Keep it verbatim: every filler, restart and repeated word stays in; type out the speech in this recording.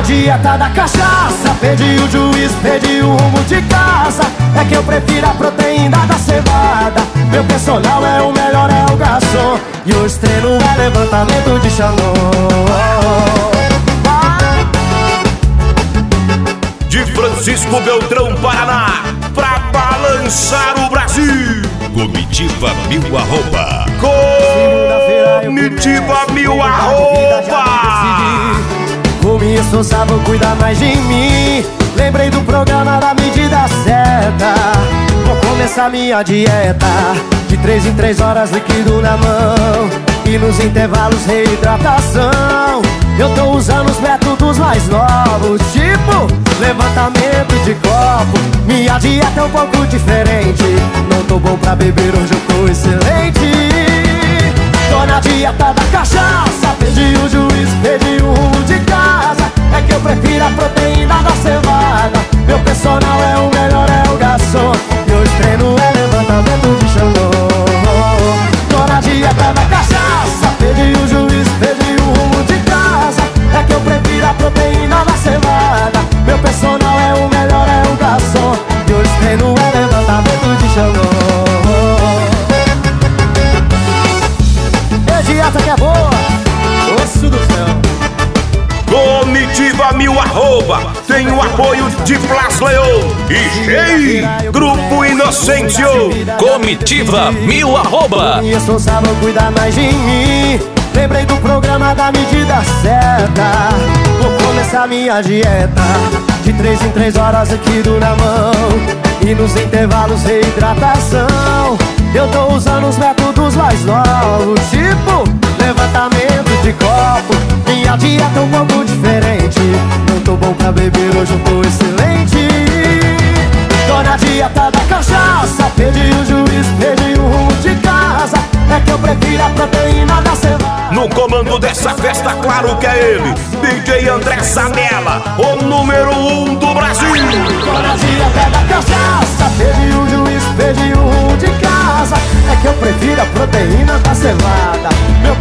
dieta da cachaça, perdi o juízo, perdi o rumo de casa. É que eu prefiro a proteína da cevada. Meu personal é o melhor, é o garçom. E os treinos é levantamento de xandão. De Francisco Beltrão, Paraná, pra balançar o Brasil. Comitiva Mil Arroba. Comitiva Mil Arroba. Começou, sabe, vou cuidar mais de mim. Lembrei do programa da medida certa. Vou começar minha dieta. De três em três horas, líquido na mão. E nos intervalos, reidratação. Eu tô usando os métodos mais novos, tipo levantamento de copo. Minha dieta é um pouco diferente. Não tô bom pra beber, hoje eu tô excelente. Tô na dieta da cachaça, perdi o juízo, perdi o rumo de casa. É que eu prefiro a proteína da cevada. Meu personal é o melhor, é o garçom. E hoje treino é levantamento de xandão. Tô na dieta da cachaça, perdi o juízo, perdi o rumo de casa. É que eu prefiro a proteína da cevada. Meu personal é o melhor, é o garçom. E hoje treino é levantamento de xandão. Dieta que é boa, osso do céu. Comitiva Mil Arroba tem o apoio de Plas Leão e G I, Grupo Inocêncio. Comitiva Mil Arroba. E eu sabe cuidar mais de mim. Lembrei do programa da medida certa. Vou começar minha dieta. De três em três horas, líquido na mão. E nos intervalos, reidratação. Eu tô usando os métodos mais novos, tipo levantamento de copo. Minha dieta é um pouco diferente. Não tô bom pra beber, hoje eu tô excelente. Tô na dieta da cachaça, perdi o juízo, perdi o rumo de casa. É que eu prefiro a proteína da cevada. No comando dessa festa, claro que é ele, D J André Sanella, o número um do Brasil. Tô na dieta da cachaça, perdi o juízo, perdi o rumo de casa. É que eu prefiro a proteína da cevada. Meu